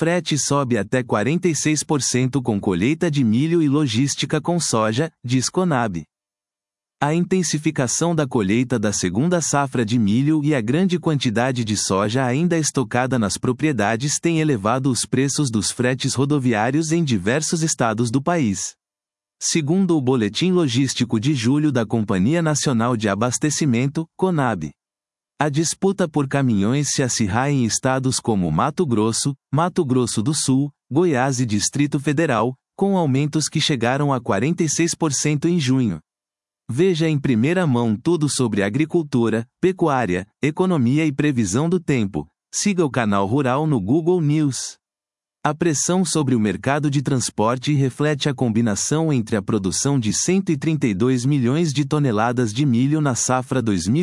Frete sobe até 46% com colheita de milho e logística com soja, diz Conab. A intensificação da colheita da segunda safra de milho e a grande quantidade de soja ainda estocada nas propriedades têm elevado os preços dos fretes rodoviários em diversos estados do país. Segundo o Boletim Logístico de julho da Companhia Nacional de Abastecimento, Conab, a disputa por caminhões se acirra em estados como Mato Grosso do Sul, Goiás e Distrito Federal, com aumentos que chegaram a 46% em junho. Veja em primeira mão tudo sobre agricultura, pecuária, economia e previsão do tempo. Siga o canal Rural no Google News. A pressão sobre o mercado de transporte reflete a combinação entre a produção de 132 milhões de toneladas de milho na safra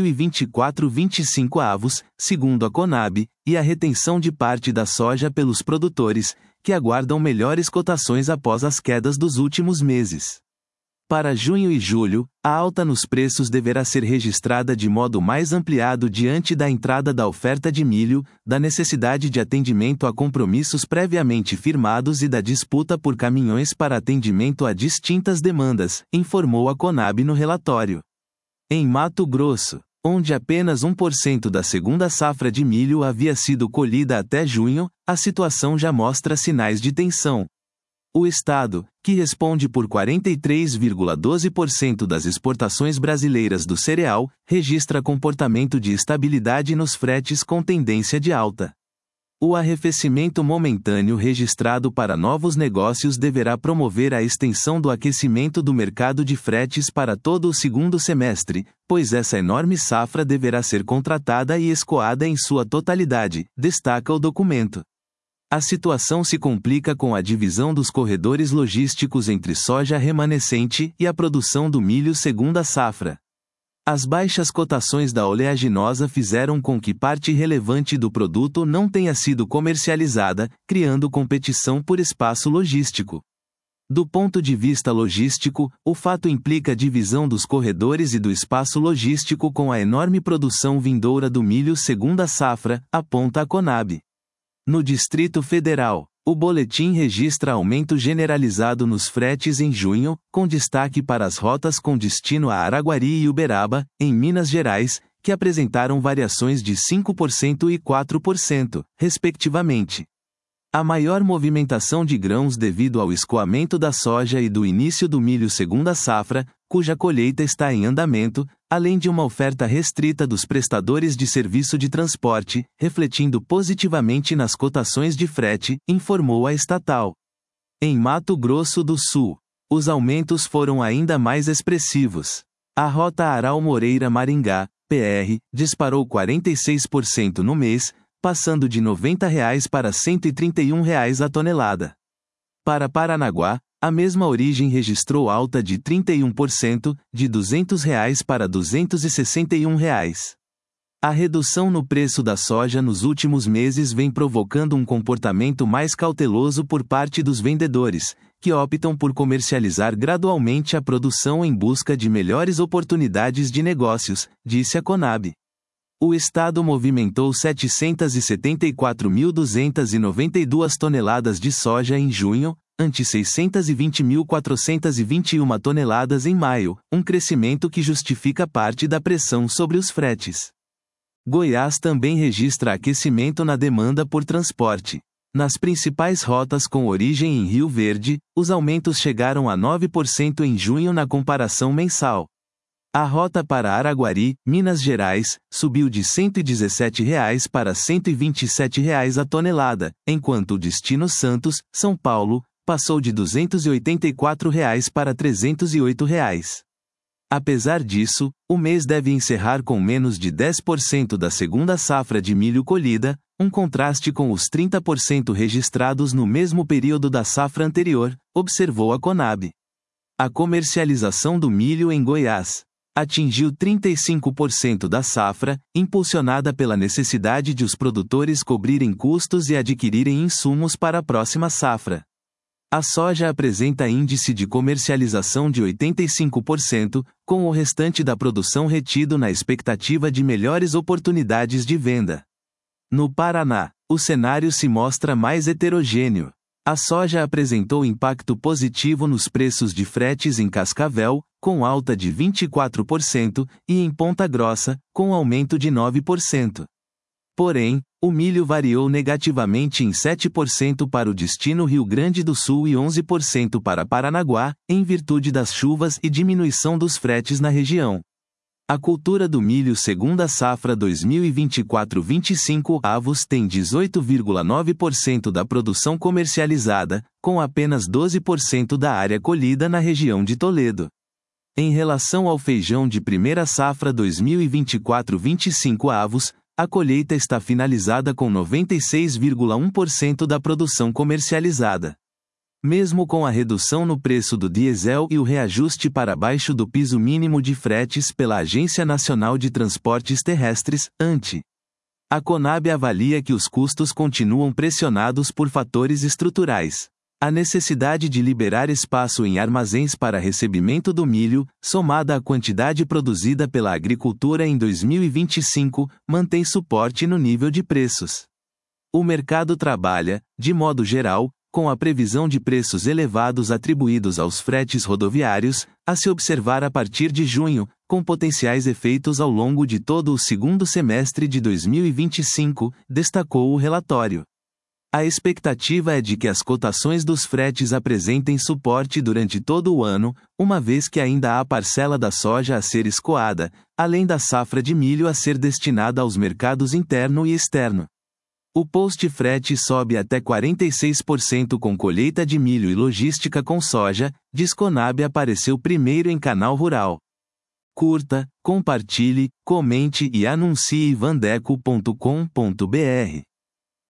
2024-25 avos, segundo a Conab, e a retenção de parte da soja pelos produtores, que aguardam melhores cotações após as quedas dos últimos meses. Para junho e julho, a alta nos preços deverá ser registrada de modo mais ampliado diante da entrada da oferta de milho, da necessidade de atendimento a compromissos previamente firmados e da disputa por caminhões para atendimento a distintas demandas, informou a Conab no relatório. Em Mato Grosso, onde apenas 1% da segunda safra de milho havia sido colhida até junho, a situação já mostra sinais de tensão. O estado, que responde por 43,12% das exportações brasileiras do cereal, registra comportamento de estabilidade nos fretes com tendência de alta. O arrefecimento momentâneo registrado para novos negócios deverá promover a extensão do aquecimento do mercado de fretes para todo o segundo semestre, pois essa enorme safra deverá ser contratada e escoada em sua totalidade, destaca o documento. A situação se complica com a divisão dos corredores logísticos entre soja remanescente e a produção do milho segunda safra. As baixas cotações da oleaginosa fizeram com que parte relevante do produto não tenha sido comercializada, criando competição por espaço logístico. Do ponto de vista logístico, o fato implica a divisão dos corredores e do espaço logístico com a enorme produção vindoura do milho segunda safra, aponta a Conab. No Distrito Federal, o boletim registra aumento generalizado nos fretes em junho, com destaque para as rotas com destino a Araguari e Uberaba, em Minas Gerais, que apresentaram variações de 5% e 4%, respectivamente. A maior movimentação de grãos devido ao escoamento da soja e do início do milho segunda safra, cuja colheita está em andamento, além de uma oferta restrita dos prestadores de serviço de transporte, refletindo positivamente nas cotações de frete, informou a estatal. Em Mato Grosso do Sul, os aumentos foram ainda mais expressivos. A rota Aral-Moreira-Maringá, PR, disparou 46% no mês, passando de R$ 90 para R$ 131 a tonelada. Para Paranaguá, a mesma origem registrou alta de 31%, de R$ 200 para R$ 261. A redução no preço da soja nos últimos meses vem provocando um comportamento mais cauteloso por parte dos vendedores, que optam por comercializar gradualmente a produção em busca de melhores oportunidades de negócios, disse a Conab. O estado movimentou 774.292 toneladas de soja em junho, ante 620.421 toneladas em maio, um crescimento que justifica parte da pressão sobre os fretes. Goiás também registra aquecimento na demanda por transporte. Nas principais rotas com origem em Rio Verde, os aumentos chegaram a 9% em junho na comparação mensal. A rota para Araguari, Minas Gerais, subiu de R$ 117 para R$ 127 a tonelada, enquanto o destino Santos, São Paulo, passou de R$ 284 para R$ 308. Apesar disso, o mês deve encerrar com menos de 10% da segunda safra de milho colhida, um contraste com os 30% registrados no mesmo período da safra anterior, observou a Conab. A comercialização do milho em Goiás atingiu 35% da safra, impulsionada pela necessidade de os produtores cobrirem custos e adquirirem insumos para a próxima safra. A soja apresenta índice de comercialização de 85%, com o restante da produção retido na expectativa de melhores oportunidades de venda. No Paraná, o cenário se mostra mais heterogêneo. A soja apresentou impacto positivo nos preços de fretes em Cascavel, com alta de 24%, e em Ponta Grossa, com aumento de 9%. Porém, o milho variou negativamente em 7% para o destino Rio Grande do Sul e 11% para Paranaguá, em virtude das chuvas e diminuição dos fretes na região. A cultura do milho segunda safra 2024-25 avos tem 18,9% da produção comercializada, com apenas 12% da área colhida na região de Toledo. Em relação ao feijão de primeira safra 2024-25 avos, a colheita está finalizada com 96,1% da produção comercializada. Mesmo com a redução no preço do diesel e o reajuste para baixo do piso mínimo de fretes pela Agência Nacional de Transportes Terrestres, ANTE, a Conab avalia que os custos continuam pressionados por fatores estruturais. A necessidade de liberar espaço em armazéns para recebimento do milho, somada à quantidade produzida pela agricultura em 2025, mantém suporte no nível de preços. O mercado trabalha, de modo geral, com a previsão de preços elevados atribuídos aos fretes rodoviários, a se observar a partir de junho, com potenciais efeitos ao longo de todo o segundo semestre de 2025, destacou o relatório. A expectativa é de que as cotações dos fretes apresentem suporte durante todo o ano, uma vez que ainda há parcela da soja a ser escoada, além da safra de milho a ser destinada aos mercados interno e externo. O post-frete sobe até 46% com colheita de milho e logística com soja, diz Conab apareceu primeiro em Canal Rural. Curta, compartilhe, comente e anuncie vandeco.com.br.